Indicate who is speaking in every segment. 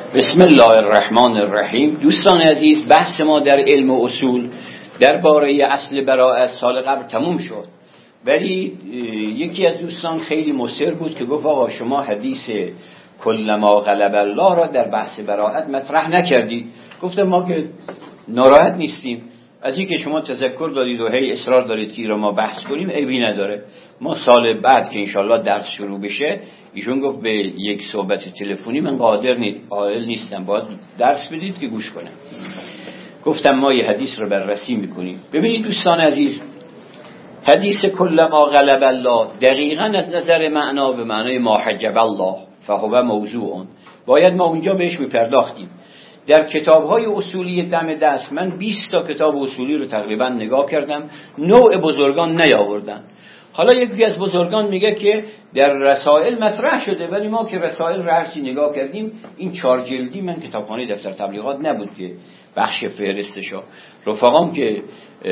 Speaker 1: بسم الله الرحمن الرحیم. دوستان عزیز، بحث ما در علم و اصول درباره اصل براءت سال قبل تموم شد، ولی یکی از دوستان خیلی مصر بود که گفت آقا شما حدیث کلما غلب الله را در بحث براءت مطرح نکردید. گفتم ما که ناراحت نیستیم از اینکه شما تذکر دارید و هی اصرار دارید که را ما بحث کنیم، عیبی نداره. ما سال بعد که انشالله درس شروع بشه، ایشون گفت به یک صحبت تلفنی من قادر نیستم، باید درس بدید که گوش کنم. گفتم ما یه حدیث رو بررسی میکنیم. ببینید دوستان عزیز، حدیث کلما غلب الله دقیقاً از نظر معنا به معنای ما حجب الله فهو موضوع، باید ما اونجا بهش میپرداختیم. در کتاب‌های اصولی دم دست من 20 تا کتاب اصولی رو تقریبا نگاه کردم، نوع بزرگان نیاوردن. حالا یکی از بزرگان میگه که در رسائل مطرح شده، ولی ما که رسائل رو هرچی نگاه کردیم، این 4 جلدی من کتابخانه دفتر تبلیغات نبود که بخش فهرستشو. رفقام که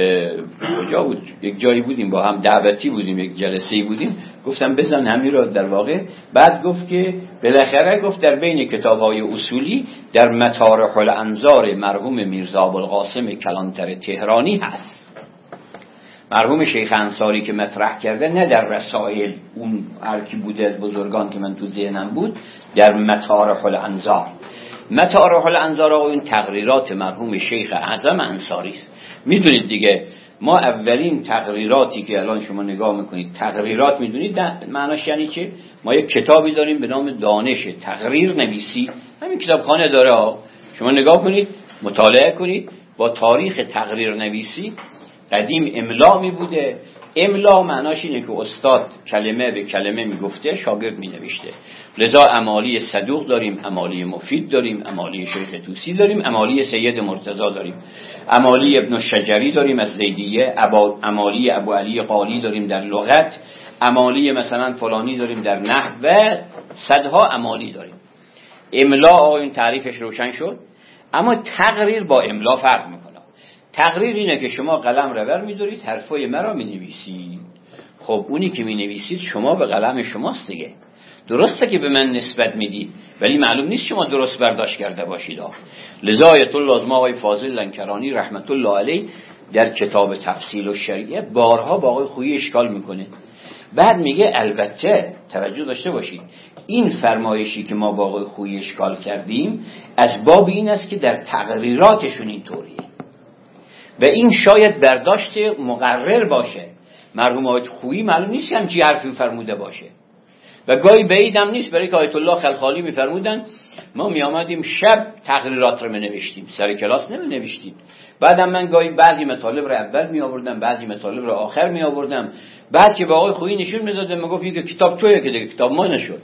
Speaker 1: کجا بود، یک جایی بودیم با هم دعوتی بودیم، یک جلسه‌ای بودیم، گفتم بزن همین رو در واقع. بعد گفت که بالاخره گفت در بین کتاب‌های اصولی در مطارح الانظار مرحوم میرزا ابوالقاسم کلانتر تهرانی هست. مرحوم شیخ انصاری که مطرح کرده، نه در رسائل، اون هر کی بوده از بزرگان که من تو ذهنم بود، در مطارح الانظار. مطارح الانظار این تقریرات مرحوم شیخ اعظم انصاری است. میدونید دیگه، ما اولین تقریراتی که الان شما نگاه میکنید، تقریرات میدونید معناش یعنی چه؟ ما یک کتابی داریم به نام دانش تقریر نویسی، همین کتابخانه داره، شما نگاه کنید، مطالعه کنید. با تاریخ تقریر نویسی قدیم املا می بوده. املا معناش اینه که استاد کلمه به کلمه میگفته، شاگرد می نوشته. لذا امالی صدوق داریم، امالی مفید داریم، امالی شیخ طوسی داریم، امالی سید مرتضی داریم، امالی ابن الشجری داریم از زیدیه، امالی ابو علی قالی داریم در لغت، امالی مثلا فلانی داریم در نحو و صدها امالی داریم. املا این تعریفش روشن شد. اما تقریر با املا فرق میکنه. تقریر اینه که شما قلم رو بر می‌دارید، حرفای مرا می‌نویسید. خب اونی که می‌نویسید شما به قلم شماست دیگه. درسته که به من نسبت میدید، ولی معلوم نیست شما درست برداشت کرده باشید. لذا آیت الله از آقای فاضل لنکرانی رحمت الله علیه در کتاب تفصیل الشریعه بارها با آقای خویی اشکال میکنه. بعد میگه البته توجه داشته باشید، این فرمایشی که ما با آقای خویی اشکال کردیم از باب این است که در تقریراتشون اینطوریه و این شاید برداشت مقرر باشه. مرحوم آیت خویی معلوم نیست هم چی حرفی فرموده باشه و گاهی بعید هم نیست، برای که آیت الله خلخالی میفرمودن ما می آمدیم شب تقریرات رو می نوشتیم، سر کلاس نمی نوشتیم. بعدم من گاهی بعضی مطالب رو اول می آوردم، بعضی مطالب رو آخر می آوردم. بعد که با آقای خویی نشون میدادم میگفت یک کتاب توئه که دیگه کتاب ما نشد.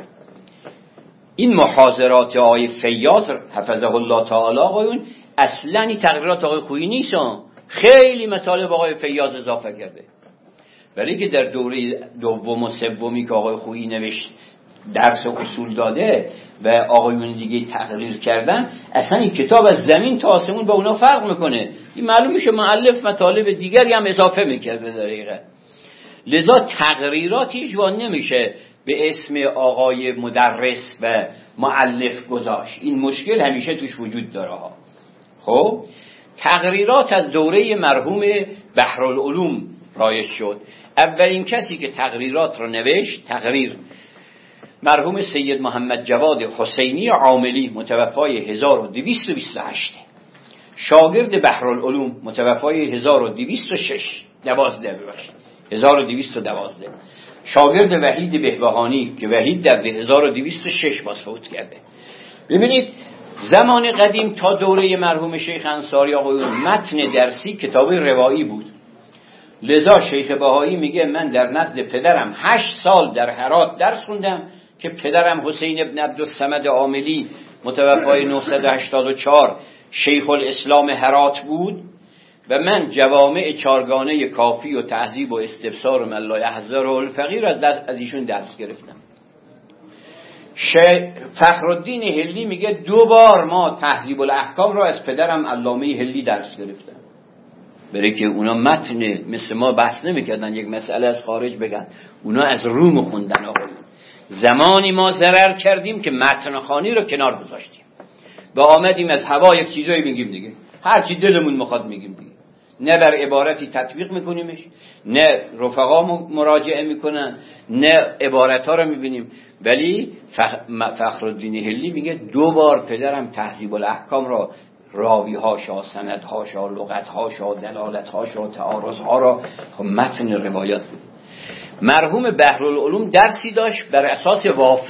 Speaker 1: این محاضرات آقای فیاض حفظه الله تعالی آقایون اصلا این تقریرات آقای خویی نیست، خیلی مطالب آقای فیاض اضافه کرده. ولی که در دوره دوم و سومی که آقای خویی نوشت درس اصول داده و آقایون دیگه تقریر کردن، اصلا این کتاب از زمین تا آسمون با اونا فرق میکنه. این معلوم میشه مؤلف مطالب دیگری هم اضافه میکرده در حقیقت. لذا تقریراتی جوان نمیشه به اسم آقای مدرس و مؤلف گذاشت. این مشکل همیشه توش وجود داره ها. خب تقریرات از دوره مرحوم بحرالعلوم رایج شد. اولین کسی که تقریرات رو نوشت تقریر مرحوم سید محمد جواد حسینی عاملی متوفای 1228، شاگرد بحرالعلوم متوفای 1212 شاگرد وحید بهبهانی که وحید در 1206 باز فوت کرده. ببینید زمان قدیم تا دوره مرحوم شیخ انصاری آقایون متن درسی کتاب روایی بود. لذا شیخ بهایی میگه من در نزد پدرم 8 سال در هرات درس خوندم که پدرم حسین ابن عبدالصمد عاملی متوفای 984 شیخ الاسلام هرات بود و من جوامع 4گانه کافی و تهذیب و استبصار من لا یحضر الفقیر از ایشون درس گرفتم. فخرالدین هلی میگه 2 بار ما تهذیب الاحکام را از پدرم علامه هلی درس گرفتم. برای که اونا متن مثل ما بحث نمیکردن، یک مسئله از خارج بگن، اونا از روم خوندن. آقایون زمانی ما ضرر کردیم که متن خوانی رو کنار گذاشتیم. و آمدیم از هوا یک چیزایی میگیم دیگه، هر چی دلمون میخواد میگیم دیگه، نه بر عبارتی تطبیق میکنیمش، نه رفقا مراجعه میکنن، نه عبارتها رو میبینیم. ولی فخرالدین هلی میگه 2 بار پدرم تهذیب الاحکام را، راوی‌هاشا، سندهاشا، لغت‌هاشا، دلالت‌هاشا، تعارض‌ها را متن روایات بود. مرحوم بحرالعلوم درسی داشت بر اساس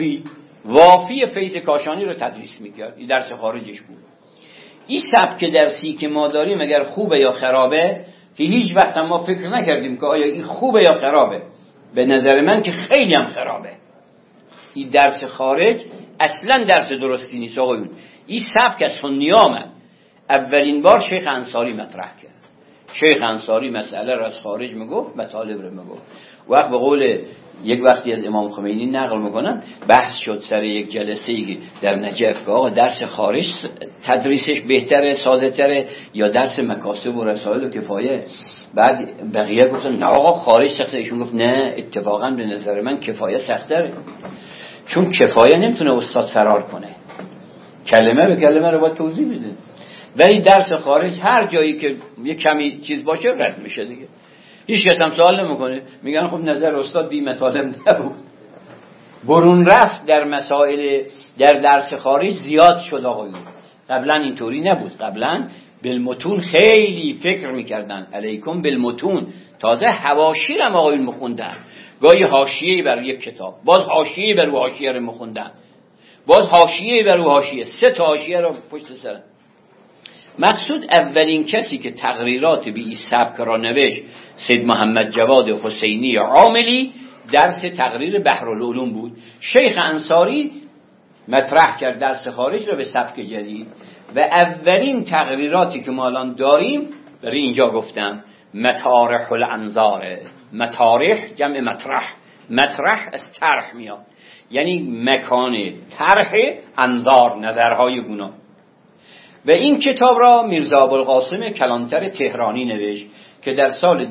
Speaker 1: وافی فیض کاشانی رو تدریس میکرد، این درس خارجش بود. این سبک درسی که ما داریم اگر خوبه یا خرابه که هیچ وقت ما فکر نکردیم که آیا این خوبه یا خرابه. به نظر من که خیلی هم خرابه. این درس خارج اصلا درس درستی نیست آقایون. این سبک از سنی آمد. اولین بار شیخ انصاری مطرح کرد. شیخ انصاری مسئله را از خارج میگفت، مطالب رو میگفت. وقت به قول یک وقتی از امام خمینی نقل میکنن، بحث شد سر یک جلسه‌ای که در نجف که آقا درس خارج تدریسش بهتره، ساده تره، یا درس مکاسب و رسائل و کفایه. بعد بقیه گفتن نه آقا خارج سخته. ایشون گفت نه، اتفاقا به نظر من کفایه سخت‌تره، چون کفایه نمیتونه استاد فرار کنه، کلمه به کلمه رو باید توضیح بده. ولی درس خارج هر جایی که یه کمی چیز باشه رد میشه دیگه، هیچ کس هم سوال نمیکنه، میگن خب نظر استاد بی مطالب نبود. برون رفت در مسائل در درس خارج زیاد شد آقایون. قبلا اینطوری نبود. قبلا بالمتون خیلی فکر میکردن، علیکم بالمتون. تازه حواشی رو آقایون میخوندن، گاهی حاشیه بر یک کتاب، باز حاشیه بر حاشیه رو میخوندن، باز حاشیه بر حاشیه، 3 تا حاشیه رو پشت سر. مقصود اولین کسی که تقریرات به این سبک را نوشت سید محمد جواد حسینی عاملی، درس تقریر بحرالعلوم بود. شیخ انصاری مطرح کرد درس خارج را به سبک جدید و اولین تقریراتی که ما الان داریم برای اینجا گفتم مطارح الانظار. مطارح جمع مطرح، مطرح از طرح میاد، یعنی مکان طرح انظار، نظرهای گوناگون. و این کتاب را میرزا ابوالقاسم کلانتر تهرانی نوشت که در سال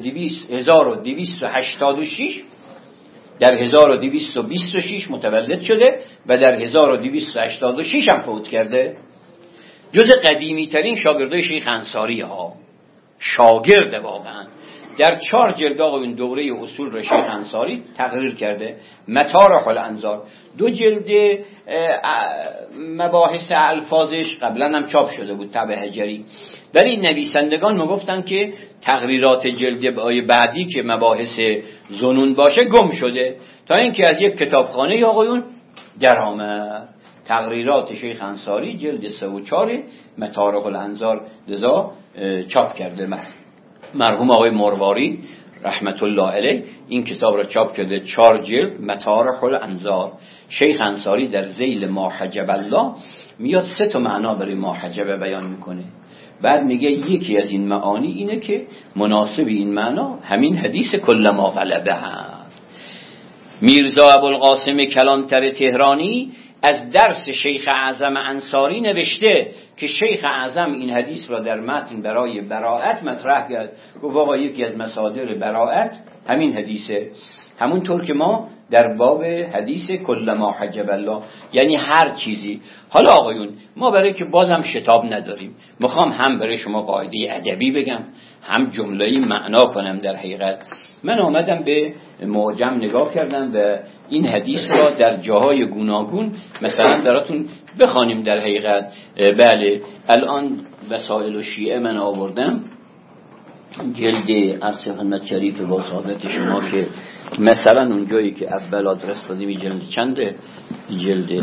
Speaker 1: 1286 در 1226 متولد شده و در 1286 هم فوت کرده. جز قدیمی ترین شاگردای شیخ انصاری ها، شاگرد واقعا. در 4 جلد آقایون دوره اصول را شیخ انصاری تقریر کرده، مطارح الانظار. 2 جلد مباحث الفاظش قبلا هم چاپ شده بود طبع حجری، ولی نویسندگان میگفتن که تقریرات جلد بعدی که مباحث ظنون باشه گم شده، تا اینکه از یک کتابخانه آقایون در آمد تقریرات شیخ انصاری جلد 3 و 4 مطارح الانظار لذا چاپ کرده. مرحوم آقای مرواری رحمت الله علیه این کتاب را چاپ کرده، 4 جلد مطارح الانظار. شیخ انصاری در ذیل ما حجب الله میاد 3 تا معنا برای ما حجب بیان میکنه. بعد میگه یکی از این معانی اینه که مناسب این معنا همین حدیث کل ما غلبه هست. میرزا ابوالقاسم کلانتر تهرانی از درس شیخ اعظم انصاری نوشته که شیخ اعظم این حدیث را در متن برای براءت مطرح کرد. گفت آقا یکی از مصادر براءت همین حدیثه، همونطور که ما در باب حدیث کل ما حجب الله، یعنی هر چیزی. حالا آقایون ما برای که بازم شتاب نداریم، میخوام هم برای شما قاعده ادبی بگم، هم جمله‌ای معنا کنم. در حقیقت من آمدم به معجم نگاه کردم و این حدیث را در جاهای گوناگون مثلا براتون بخوانیم. در حقیقت بله الان وسائل و شیعه من آوردم، جلد عرض خدمت شریف با سعادت شما که مثلا اون جایی که اول آدرس دادیم جلد چنده؟ جلد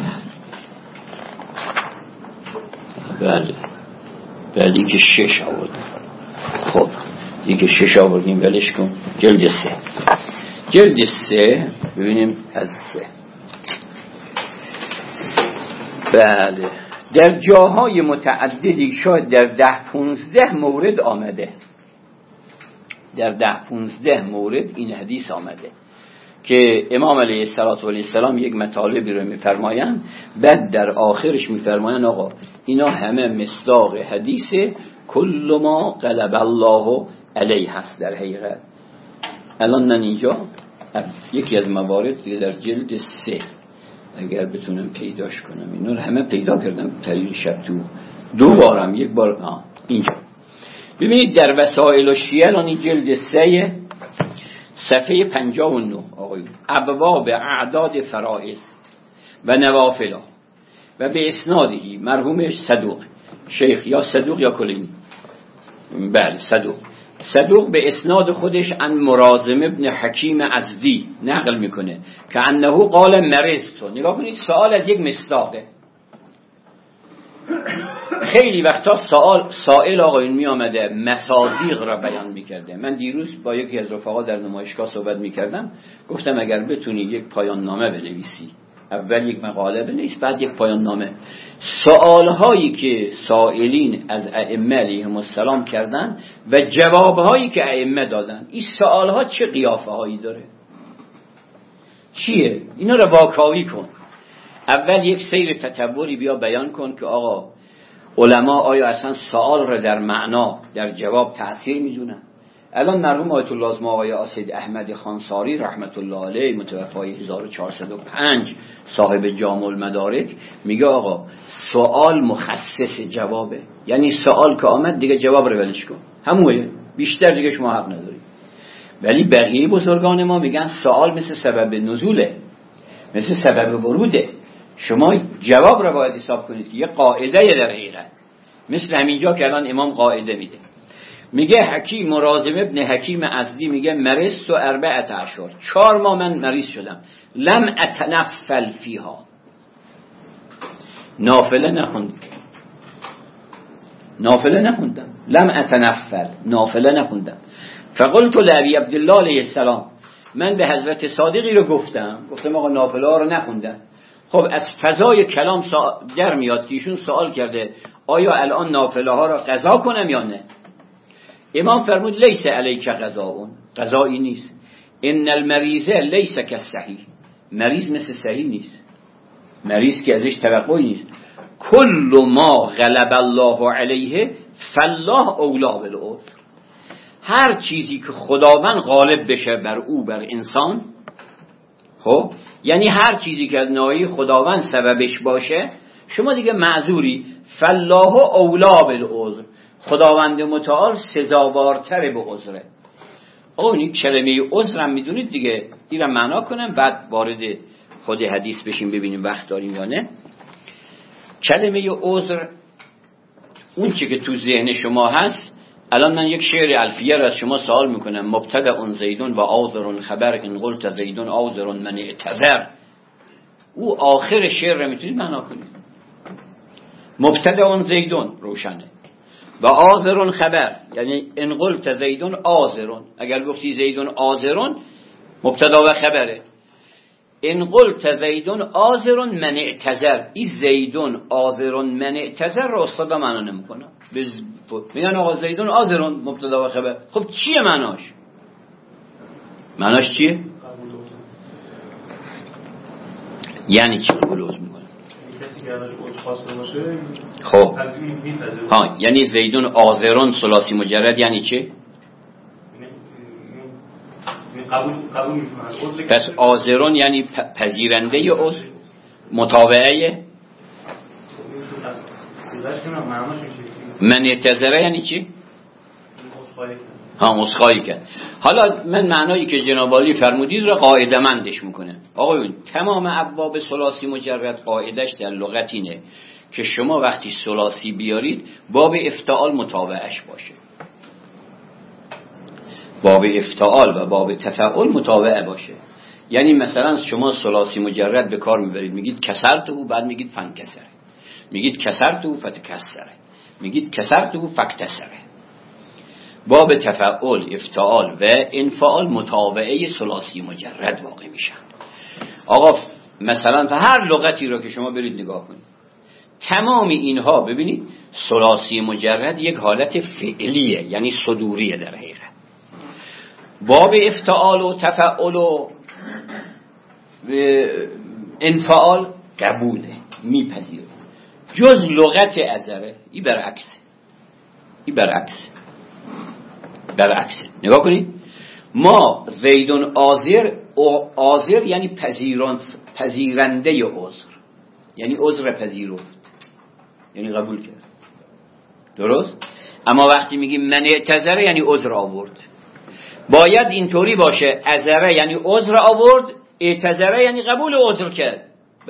Speaker 1: بله این که 6 آوردیم. خب این که 6 آوردیم ولش کن، جلد 3. جلد 3 ببینیم از 3. بله در جاهای متعددی شاید در 10-15 مورد آمده، در 10-15 مورد این حدیث آمده که امام علیه السلام یک مطالبی رو میفرمایند، بعد در آخرش میفرمایند آقا اینا همه مصداق حدیث کل ما غلب الله علیه هست. در حقیقت الان من اینجا یکی از موارد در جلد 3 اگر بتونم پیداش کنم. اینا رو همه پیدا کردم طریق شب تو 2 بارم، 1 بار اینجا. ببینید در وسائل الشیعه الان جلد 3 صفحه 59 آقایون، ابواب اعداد فرائض و نوافل و به اسنادی مرحوم صدوق شیخ یا صدوق یا کلینی، بله صدوق به اسناد خودش عن مرازم ابن حکیم ازدی نقل میکنه که انه قال مرضت. نگاه کنید سوال از یک مصداقه. خیلی وقتا سائل آقایون می آمده مصادیق را بیان میکرده. من دیروز با یکی از رفقا در نمایشگاه صحبت میکردم، گفتم اگر بتونی یک پایان نامه بنویسی، اول یک مقاله بنویس بعد یک پایان نامه، سوالهایی که سائلین از ائمه علیهم السلام کردن و جوابهایی که ائمه دادن، این سوالها چه قیافه هایی داره، چیه؟ اینا رو واکاوی کن. اول یک سیر تطوری بیا بیان کن که آقا علما آیا اصلا سوال را در معنا در جواب تأثیر میدونن؟ الان مرحوم آیت الله اعظم آقای اسید احمد خانساری رحمت الله علیه متوفی 1405 صاحب جامع المدارک میگه آقا سوال مخصص جوابه، یعنی سوال که آمد دیگه جواب رو ولش کن، همونه، بیشتر دیگه شما حق نداری. ولی بقیه بزرگان ما میگن سوال مثل سبب نزوله، مثل سبب وروده، شما جواب رو باید حساب کنید که یه قاعده در حقیقت، مثل همینجا که الان امام قاعده میده، میگه حکیم مرازم ابن حکیم ازدی میگه مرضت 14 4 ماه من مریض شدم، لم اتنفل فیها، نافله نخوندم، لم اتنفل، نافله نخوندم. فقلت لابی عبدالله علیه السلام، من به حضرت صادقی رو گفتم آقا نافله ها رو نخوندن. خب از فضای کلام در میاد که ایشون سوال کرده آیا الان نافله ها رو قضا کنم یا نه؟ امام فرمود لیس علیک قضاء، قضایی نیست. ان المریض لیس کالصحیح، مریض مثل صحیح نیست، مریض که ازش توقعی نیست. کل ما غلب الله علیه فالله اولا بالعذر، هر چیزی که خداوند غالب بشه بر او، بر انسان، خب یعنی هر چیزی که از ناحیه خداوند سببش باشه شما دیگه معذوری. فالله اولا بالعذر، خداوند متعال سزاوارتر به عذره. این کلمه عذر هم میدونید دیگه، اینو معنا کنم بعد وارد خود حدیث بشیم ببینیم وقت داریم یا نه. کلمه عذر اون چی که تو ذهن شما هست. الان من یک شعر الفیه را از شما سوال میکنم، مبتدأ زیدون و عاذر خبر ان قلت زیدون عاذر من اعتذر، او آخر شعر را میتونید معنا کنید. مبتدأ زیدون روشنه و عاذر خبر، یعنی ان قلت زیدون عاذر، اگر گفتی زیدون عاذر مبتدا و خبره. ان قلت زیدون عاذر من اعتذر، این زیدون عاذر من اعتذر رو استادا معنا نمیکنه، میگن آقا زیدون عاذر مبتدا و خبر. خب چیه معناش؟ معناش چیه؟ یعنی چی قبول عذر میکنه؟ خب یعنی زیدون عاذرون ثلاثی مجرد یعنی چه؟ پس عاذرون یعنی پذیرنده عذر، متابعه. من اعتذره یعنی چی؟ عذرخواهی کرد. حالا من معنایی که جناب عالی فرمودید را قاعده مندش میکنه. آقایون تمام ابواب ثلاثی مجرد قاعدش در لغت اینه که شما وقتی ثلاثی بیارید باب افتعال متابعش باشه، باب افتعال و باب تفعل متابعه باشه. یعنی مثلا شما ثلاثی مجرد به کار میبرید، میگید کسرتو، بعد میگید فنکسره، میگید کسرتو فتکسره، میگید کسرتو فکتسره. باب تفعل، افتعال و انفعال متابعه ثلاثی مجرد واقع میشن. آقا مثلا تا هر لغتی رو که شما برید نگاه کنید، تمام اینها ببینید ثلاثی مجرد یک حالت فعلیه، یعنی صدوریه در حقیقت. باب افتعال و تفعل و انفعال قبوله، میپذیره. جز لغت ازره ای برعکسه. نگاه کنید، ما زیدون عاذر، عاذر یعنی پذیرنده عذر، یعنی عذر پذیرفت، یعنی قبول کرد. درست؟ اما وقتی میگیم من اعتذر یعنی عذر آورد. باید اینطوری باشه، عذر یعنی عذر آورد، اعتذر یعنی قبول عذر کرد.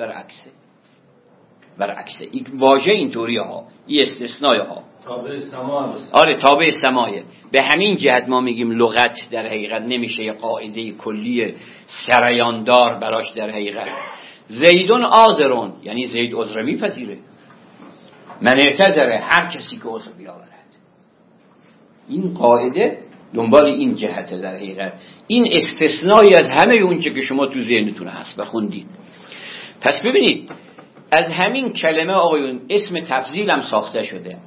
Speaker 1: برعکسه این واژه اینطوری ها، این استثنای ها
Speaker 2: تابع سما.
Speaker 1: آره تابع سمایه. به همین جهت ما میگیم لغت در حقیقت نمیشه یه قاعده کلی سریاندار براش. در حقیقت زیدون عاذرون یعنی زید عذر میپذیره، من اعتذره هر کسی که عذر بیاورد. این قاعده دنبال این جهته. در حقیقت این استثنایی از همه اون چه که شما تو ذهنتون هست و خوندید. پس ببینید از همین کلمه آقایون اسم تفضیل هم ساخته شده.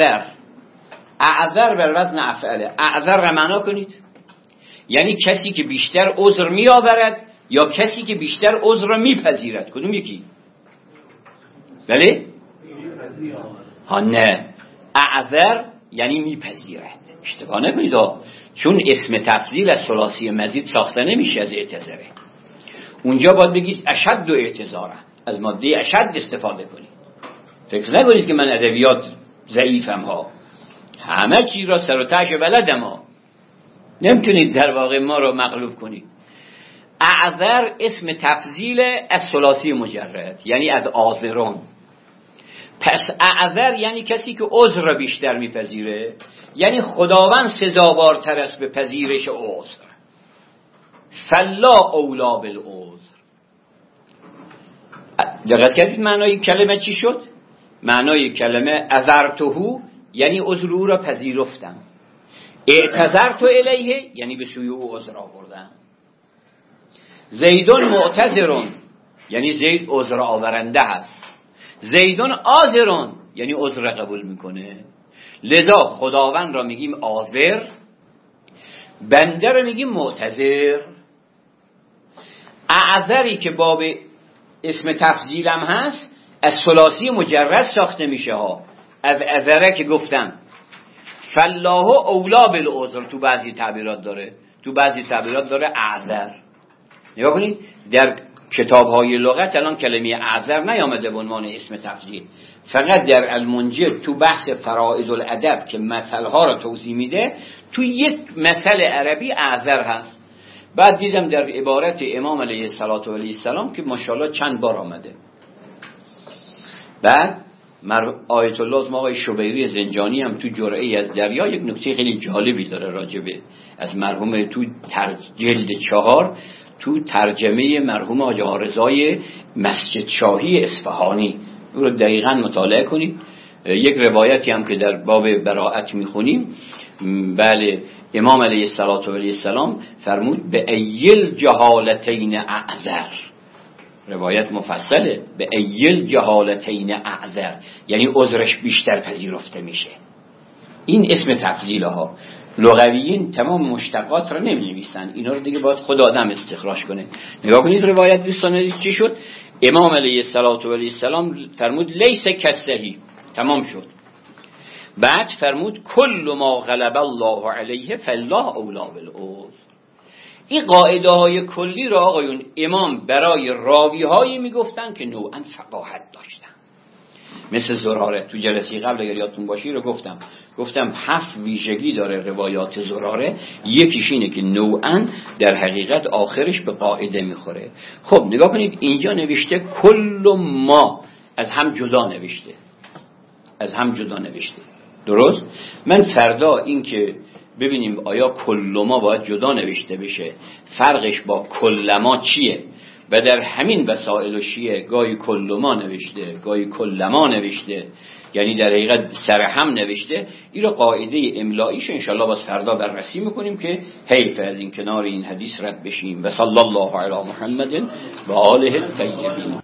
Speaker 1: اعذر بر وزن افعله. اعذر را معنا کنید یعنی کسی که بیشتر عذر می آورد یا کسی که بیشتر عذر را میپذیرد. کدوم یکی؟ بله؟ ها نه، اعذر یعنی میپذیرد. اشتباه نکنید چون اسم تفضیل از ثلاثی مزید ساخته نمیشه از اعتذاره. اونجا باید بگید اشد و اعتذاره، از ماده اشد استفاده کنید. فکر نکنید که من ادبیات ضعیفم ها، همه چیز را سر و تهش بلدم ها. نمیتونید در واقع ما رو مغلوب کنید. اعذر اسم تفضیل از ثلاثی مجرد یعنی از عاذرون. پس اعذر یعنی کسی که عذر را بیشتر میپذیره، یعنی خداوند سزاوارتر است به پذیرش عذر. فلا اولا بالعذر. دقت کردید معنای کلمه چی شد؟ معنای کلمه عذرته یعنی عذر او را پذیرفتم، اعتذرت الیه یعنی به سوی او عذر آوردم. زیدون معتذرون یعنی زید عذر آورنده هست. زیدون عاذرون یعنی عذر قبول میکنه. لذا خداوند را میگیم عاذر، بنده را میگیم معتذر. اعذری که باب اسم تفضیل هم هست از ثلاثی مجرد ساخته میشه ها. از عذره که گفتم فالله اولا بالعذر تو بعضی تعبیرات داره، اعذر. نگاه کنید در کتاب‌های لغت الان کلمه اعذر نیامده به عنوان اسم تفضیل، فقط در المنجد تو بحث فرائض الادب که مثل‌ها را توضیح میده تو یک مثل عربی اعذر هست. بعد دیدم در عبارت امام علیه السلام که ماشاءالله چند بار آمده. بعد آیت الله آقای شبیری زنجانی هم تو جرعه‌ای از دریا یک نکته خیلی جالبی داره راجبه از مرحوم تو جلد 4 تو ترجمه مرحوم حاج آرزای مسجد شاهی اصفهانی او رو دقیقاً مطالعه کنید. یک روایتی هم که در باب براءت میخونیم، بله امام علیه السلام فرمود به ایل جهالتین اعذر. روایت مفصله، به ایل جهالتین اعذر یعنی عذرش بیشتر پذیرفته میشه. این اسم تفضیله ها. لغویین تمام مشتقات را نمی نویسن، اینا رو دیگه باید خود آدم استخراج کنه. نگاه کنید روایت دوستان چی شد. امام علیه السلام فرمود لیس کسهی، تمام شد. بعد فرمود کل ما غلب الله علیه فالله اولا بالعذر. این قاعده های کلی را آقایون امام برای راوی هایی میگفتن که نوعا فقاهت داشتن. مثل زراره تو جلسه قبل اگر یادتون باشی رو گفتم 7 ویژگی داره روایات زراره. یکیش اینه که نوعا در حقیقت آخرش به قاعده میخوره. خب نگاه کنید اینجا نوشته کل ما، از هم جدا نوشته. درست؟ من فردا این که ببینیم آیا کل ما باید جدا نوشته بشه، فرقش با کل ما چیه، و در همین وسائل و شیعه گاهی کل ما نوشته گاهی کل ما نوشته، یعنی در حقیقت سر هم نوشته. این رو قاعده املاییش انشالله باز فردا بررسی میکنیم که حیف از این کنار این حدیث رد بشیم. و صلی الله علی محمد و آله الطیبین.